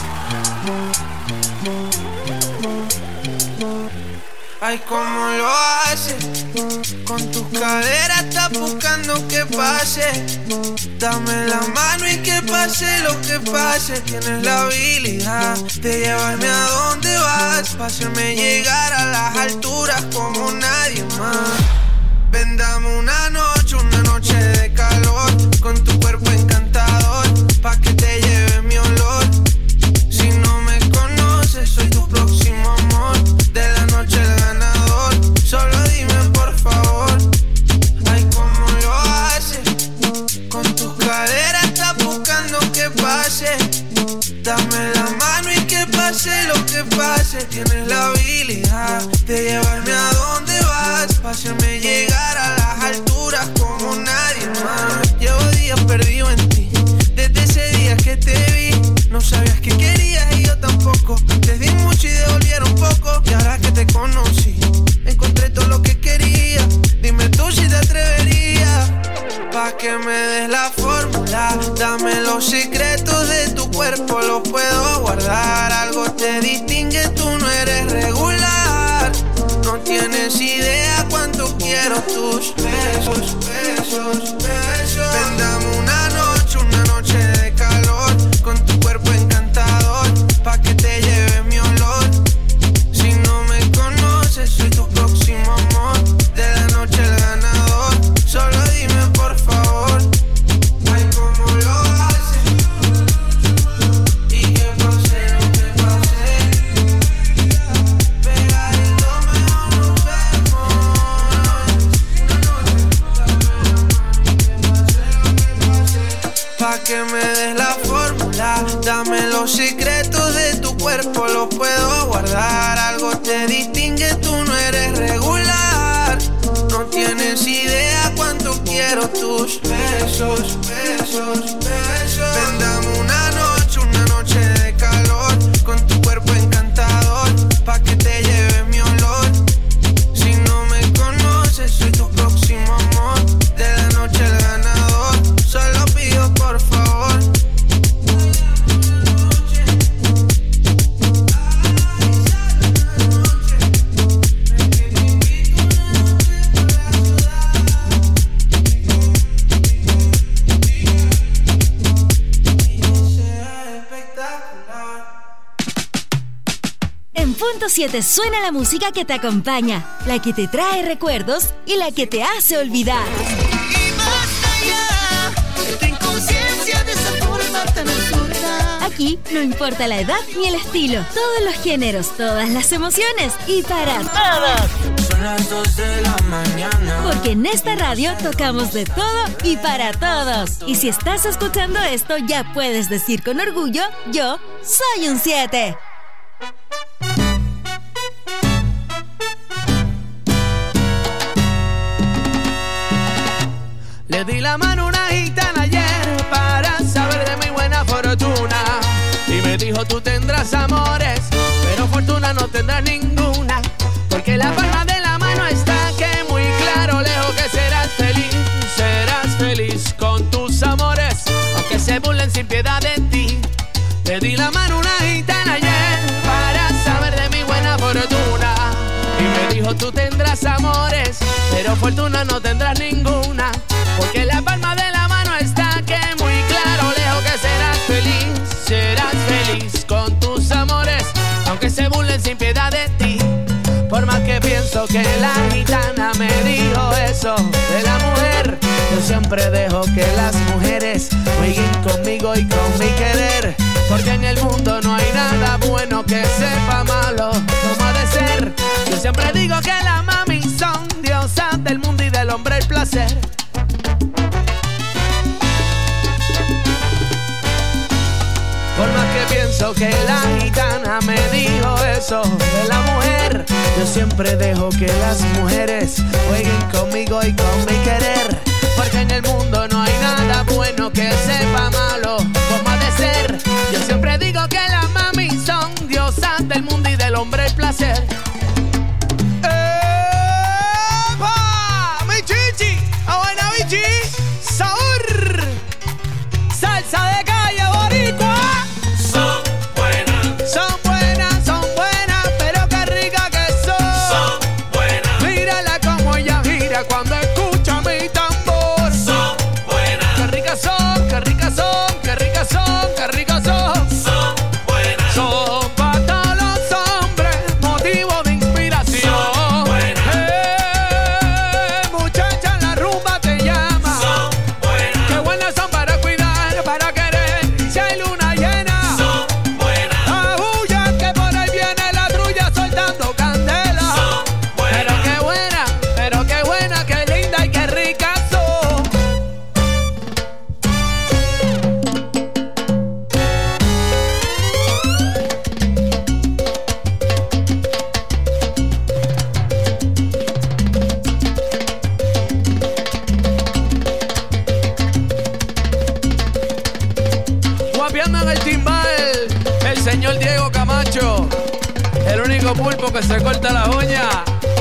Ay, cómo lo haces, con tus caderas estás buscando que pase. Dame la mano y que pase lo que pase. Tienes la habilidad de llevarme a donde vas, para hacerme llegar a las alturas como nadie más. Ven, dame una noche, una noche de calor, con tu cuerpo encantador, pa' que te lleve mi olor. Si no me conoces, soy tu próximo amor, de la noche el ganador. Solo dime por favor, ay, cómo lo haces, con tu pase lo que pase, tienes la habilidad de llevarme a donde vas, pa' hacerme llegar a las alturas como nadie más. Llevo días perdido en ti, desde ese día que te vi. No sabías que querías y yo tampoco. Te di mucho y devolvieron poco. Y ahora que te conocí, encontré todo lo que quería. Dime tú si te atreverías, pa' que me des la fórmula. Dame los secretos de tu cuerpo, los puedo guardar. Algo te distingue, tú no eres regular. No tienes idea cuánto quiero tus besos, besos, besos. Ven, dame una noche, una noche de calor, con tu cuerpo encantador, pa' que te lleve mi olor. Si no me conoces, soy tu próximo amor, de la noche el ganador. Solo dime por favor, ay, cómo lo haces, y que pase lo que pase, pegadito mejor nos vemos. Pa' que me des la fórmula, dame los secretos de tu cuerpo, los puedo guardar. Algo te distingue, tú no eres regular. No tienes idea cuánto quiero tus besos, besos, besos. Ven, dame una noche, una noche de calor, con tu cuerpo encantador, pa' que te lleve mi olor. Si no me conoces, soy tu próximo amor, de la noche el ganador. Solo pido por favor, En Punto siete suena la música que te acompaña, la que te trae recuerdos y la que te hace olvidar. Aquí no importa la edad ni el estilo, todos los géneros, todas las emociones y para todos. son las dos de la mañana. Porque en esta radio tocamos de todo y para todos. Y si estás escuchando esto, ya puedes decir con orgullo, yo soy un siete. Le di la mano a una gitana ayer para saber de mi buena fortuna. Y me dijo, tú tendrás amores, pero fortuna no tendrás ninguna. Porque la palma de la mano está que muy claro, lejos que serás feliz. Serás feliz con tus amores, aunque se burlen sin piedad de ti. Le di la mano a una gitana ayer para saber de mi buena fortuna. Y me dijo, tú tendrás amores, pero fortuna no tendrás ninguna. Porque la palma de la mano está que muy claro, lejos que serás feliz. Serás feliz con tus amores, aunque se burlen sin piedad de ti. Por más que pienso que la gitana me dijo eso de la mujer, yo siempre dejo que las mujeres jueguen conmigo y con mi querer. Porque en el mundo no hay nada bueno que sepa malo como ha de ser. Yo siempre digo que las mami son diosas del mundo y del hombre el placer. Por más que pienso que la gitana me dijo eso de la mujer, yo siempre dejo que las mujeres jueguen conmigo y con mi querer. Porque en el mundo no hay nada bueno que sepa malo como ha de ser. Yo siempre digo que las mami son diosas del mundo y del hombre el placer. ¡Epa! ¡Mi chichi! ¡A buena bichi! ¡Sabor! ¡Salsa de calle boricua! Son buenas, son buenas, son buenas, pero qué rica que son. Son buenas. Mírala como ella gira cuando escucha mi tambor. Son buenas. Qué ricas son, qué ricas son, qué ricas son, qué ricas son. Son buenas. Son para todos los hombres, motivo de inspiración. Son buenas. Eh, muchacha, la rumba te llama. Son buenas. Qué buenas son para cuidar, para querer. tocando en el timbal el señor Diego Camacho, el único pulpo que se corta las uñas.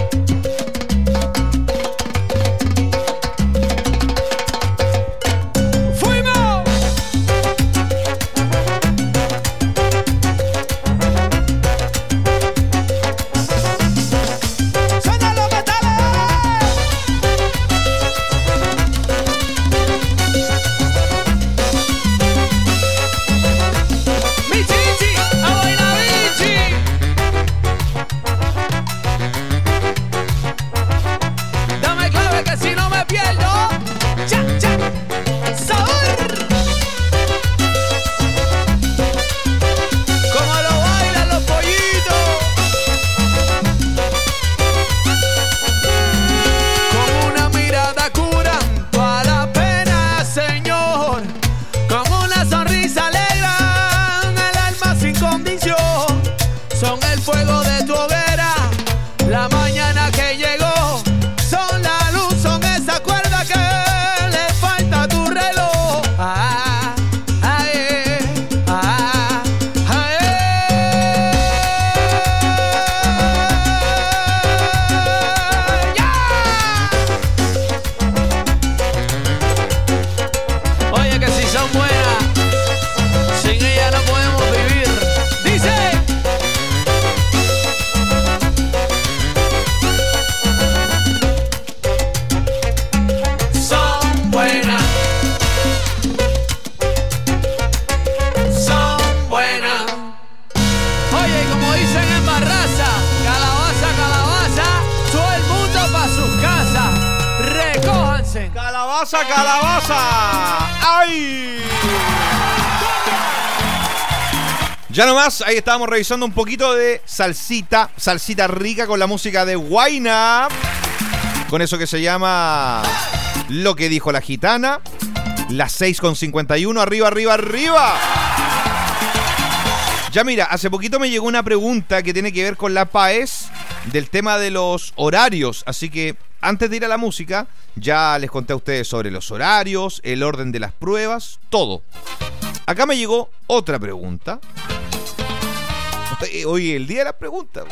¡Calabaza, calabaza! ¡Ay! Ya nomás, ahí estábamos revisando un poquito de salsita, salsita rica con la música de Huayna, con eso que se llama Lo que dijo la gitana. Las seis con cincuenta y uno, arriba, arriba, arriba. Ya mira, hace poquito me llegó una pregunta que tiene que ver con la P A E S del tema de los horarios, así que antes de ir a la música, ya les conté a ustedes sobre los horarios, el orden de las pruebas, todo. Acá me llegó otra pregunta. Hoy el día de las preguntas.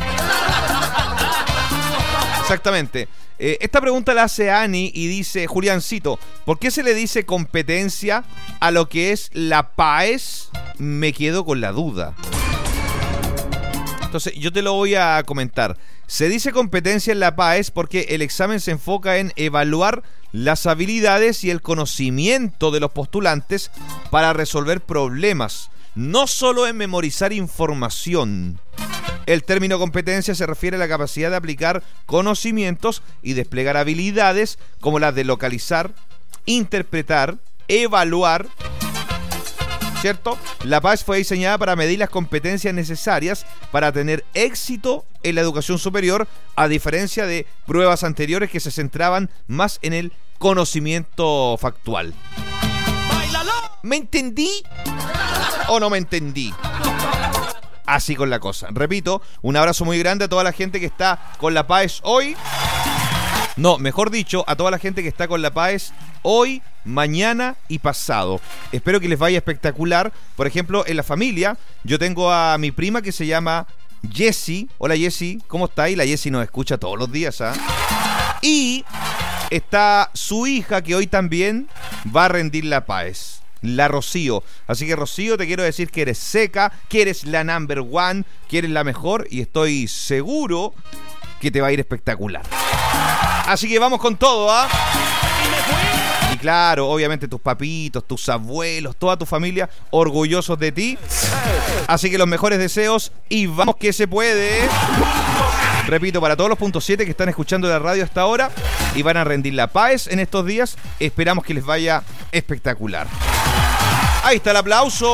Exactamente. Eh, esta pregunta la hace Ani y dice, Juliancito, ¿por qué se le dice competencia a lo que es la P A E S? Me quedo con la duda. Entonces, yo te lo voy a comentar. Se dice competencia en la P A E S porque el examen se enfoca en evaluar las habilidades y el conocimiento de los postulantes para resolver problemas, no solo en memorizar información. El término competencia se refiere a la capacidad de aplicar conocimientos y desplegar habilidades como las de localizar, interpretar, evaluar, ¿cierto? La P A E S fue diseñada para medir las competencias necesarias para tener éxito en la educación superior, a diferencia de pruebas anteriores que se centraban más en el conocimiento factual. ¿Me entendí o no me entendí? Así con la cosa. Repito, un abrazo muy grande a toda la gente que está con la P A E S hoy. No, mejor dicho, a toda la gente que está con la P A E S hoy, mañana y pasado. Espero que les vaya espectacular. Por ejemplo, en la familia, yo tengo a mi prima que se llama Jessie. Hola Jessie, ¿cómo está? Y la Jessie nos escucha todos los días, ¿ah? ¿eh? Y está su hija que hoy también va a rendir la P A E S, la Rocío. Así que Rocío, te quiero decir que eres seca, que eres la number one, que eres la mejor y estoy seguro que te va a ir espectacular. Así que vamos con todo, ¿ah? ¿eh? Y claro, obviamente tus papitos, tus abuelos, toda tu familia orgullosos de ti. Así que los mejores deseos y vamos que se puede. Repito, para todos los puntos siete que están escuchando la radio hasta ahora y van a rendir la P A E S en estos días, esperamos que les vaya espectacular. Ahí está el aplauso.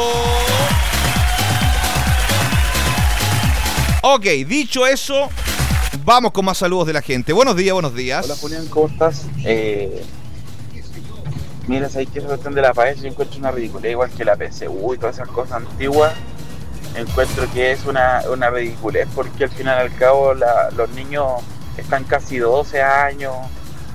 Ok, dicho eso, vamos con más saludos de la gente. Buenos días, buenos días. Hola Julián, ¿cómo estás? Eh, mira, ¿sabes qué? Esa cuestión de la P A E S yo encuentro una ridícula, igual que la P S U y todas esas cosas antiguas. Encuentro que es una, una ridiculez porque al final y al cabo la, los niños están casi doce años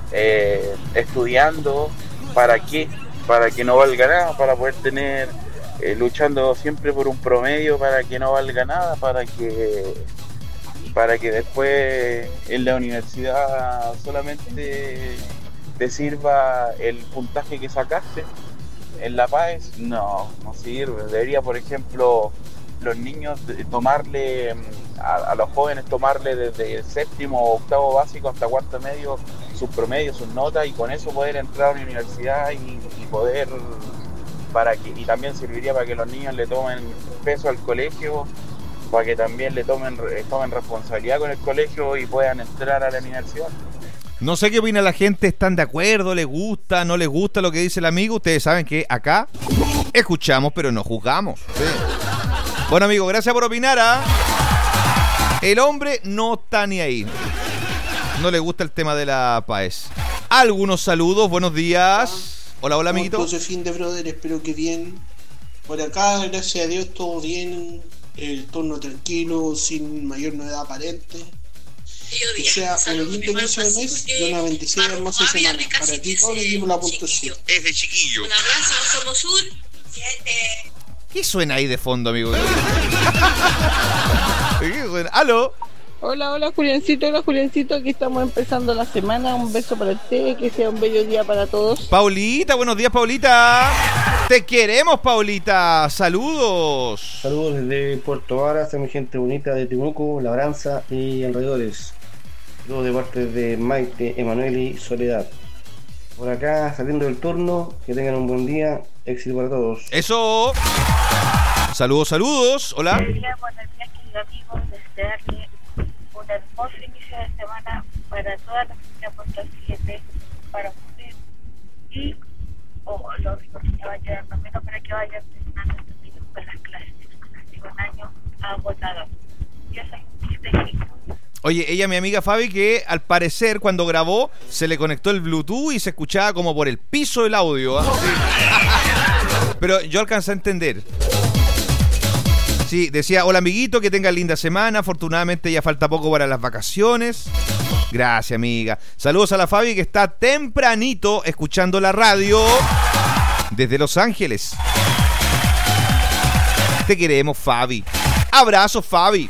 eh, estudiando. ¿Para qué? Para que no valga nada, para poder tener eh, luchando siempre por un promedio para que no valga nada, para que para que después en la universidad solamente te sirva el puntaje que sacaste. En la PAES no, no sirve. Debería, por ejemplo, los niños tomarle, a, a los jóvenes tomarle desde el séptimo o octavo básico hasta cuarto medio sus promedios, sus notas, y con eso poder entrar a la universidad y, y poder, para que, y también serviría para que los niños le tomen peso al colegio, para que también le tomen, tomen responsabilidad con el colegio y puedan entrar a la universidad. No sé qué opina la gente, ¿están de acuerdo? ¿Les gusta? ¿No les gusta lo que dice el amigo? Ustedes saben que acá escuchamos, pero no juzgamos. Sí. Bueno, amigo, gracias por opinar. ¿ah? El hombre no está ni ahí. No le gusta el tema de la PAES. Algunos saludos, buenos días. Hola, hola, amiguito. Entonces, fin de brother, espero que bien. Por acá, gracias a Dios, todo bien. El turno tranquilo, sin mayor novedad aparente. Que sea un lindo inicio de mes y una bendecida y hermosa semana. Para ti, todo el equipo la punto siete. Es de chiquillo. Un abrazo, somos un siete. ¿Qué suena ahí de fondo, amigo? ¿Qué suena? ¿Aló? Hola, hola, Juliancito, hola, Juliancito. Aquí estamos empezando la semana. Un beso para usted, que sea un bello día para todos. Paulita, buenos días, Paulita. Te queremos, Paulita. Saludos. Saludos desde Puerto Varas, a mi gente bonita de Temuco, Labranza y alrededores. Saludos de parte de Maite, Emanuel y Soledad. Por acá, saliendo del turno, que tengan un buen día. Éxito para todos. Eso. Saludos, saludos. Hola. Buenos días, buenos días, queridos amigos. Desearle un hermoso inicio de semana para toda la familia Punto siete, para usted y o los que vayan, al menos para que vayan terminando este video con las clases. Ha sido un año agotador. Yo soy técnico. Oye, ella, mi amiga Fabi, que al parecer cuando grabó se le conectó el Bluetooth y se escuchaba como por el piso el audio. ¿eh? Sí. Pero yo alcancé a entender. Sí, decía, hola amiguito, que tengan linda semana. Afortunadamente ya falta poco para las vacaciones. Gracias, amiga. Saludos a la Fabi, que está tempranito escuchando la radio desde Los Ángeles. Te queremos, Fabi. Abrazos, Fabi.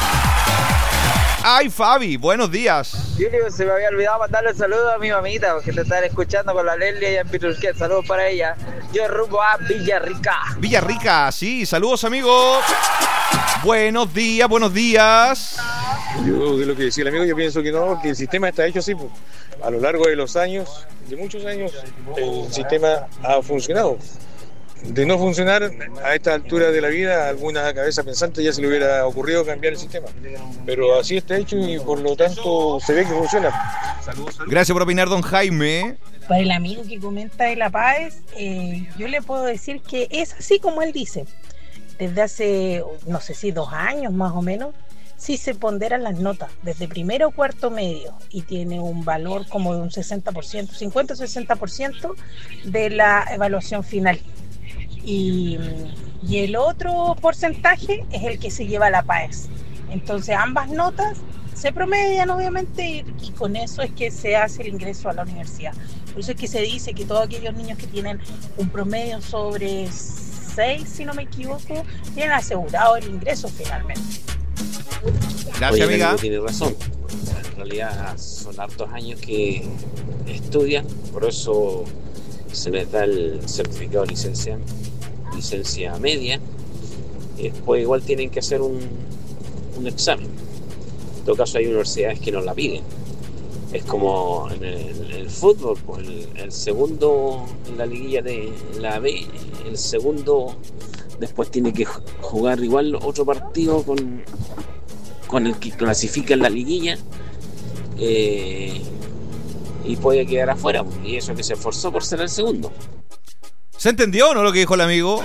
Ay, Fabi, buenos días. Julio, se me había olvidado mandarle un saludo a mi mamita, porque te están escuchando con la Leslie allá en Piturquet. Saludos para ella. Yo rumbo a Villarrica. Villarrica, sí, saludos, amigo. Buenos días, buenos días. Yo, de lo que decía el amigo, yo pienso que no, que el sistema está hecho así. Pues. A lo largo de los años, de muchos años, el sistema ha funcionado. De no funcionar a esta altura de la vida, a alguna cabeza pensante ya se le hubiera ocurrido cambiar el sistema. Pero así está hecho y por lo tanto se ve que funciona. Gracias por opinar, don Jaime. Para el amigo que comenta de la PAES, eh, yo le puedo decir que es así como él dice. Desde hace, no sé si dos años más o menos, sí se ponderan las notas desde primero o cuarto medio y tiene un valor como de un sesenta por ciento, cincuenta o sesenta por ciento de la evaluación final. Y, y el otro porcentaje es el que se lleva la PAES. Entonces ambas notas se promedian obviamente y, y con eso es que se hace el ingreso a la universidad. Por eso es que se dice que todos aquellos niños que tienen un promedio sobre seis, si no me equivoco, tienen asegurado el ingreso finalmente. Gracias, Oye, amiga. Tiene razón. En realidad son hartos años que estudian, por eso se les da el certificado de licencia, licencia media, y después igual tienen que hacer un, un examen. En todo caso hay universidades que no la piden. Es como en el, en el fútbol, pues el, el segundo en la liguilla de la B, el segundo después tiene que jugar igual otro partido con, con el que clasifica en la liguilla, eh, y puede quedar afuera, y eso que se esforzó por ser el segundo. ¿Se entendió o no lo que dijo el amigo?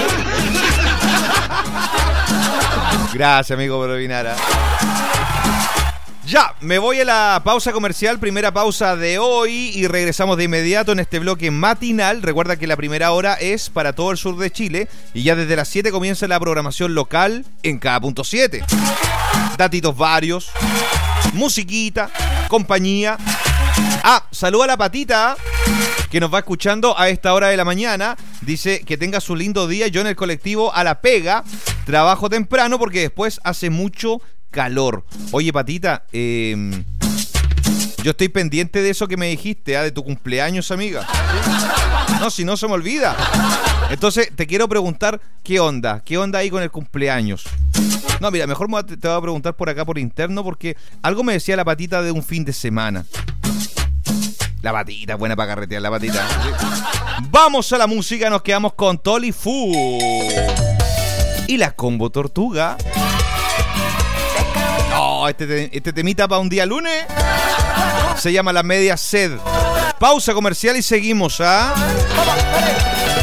Gracias, amigo, por opinar. ¿eh? Ya, me voy a la pausa comercial, primera pausa de hoy, y regresamos de inmediato en este bloque matinal. Recuerda que la primera hora es para todo el sur de Chile y ya desde las siete comienza la programación local en cada punto siete. Datitos varios, musiquita, compañía. Ah, saluda a la Patita, que nos va escuchando a esta hora de la mañana. Dice que tenga su lindo día. Yo en el colectivo a la pega trabajo temprano porque después hace mucho calor. Oye, Patita, eh, yo estoy pendiente de eso que me dijiste, ¿eh? De tu cumpleaños, amiga. No, si no se me olvida. Entonces, te quiero preguntar, ¿qué onda? ¿Qué onda ahí con el cumpleaños? No, mira, mejor te voy a preguntar por acá, por interno, porque algo me decía la Patita de un fin de semana. La Patita, buena para carretear, la Patita. Vamos a la música, nos quedamos con Toli Fu. Y la Combo Tortuga. Oh, este, este temita para un día lunes se llama La Media Sed. Pausa comercial y seguimos, ¿ah? ¿eh?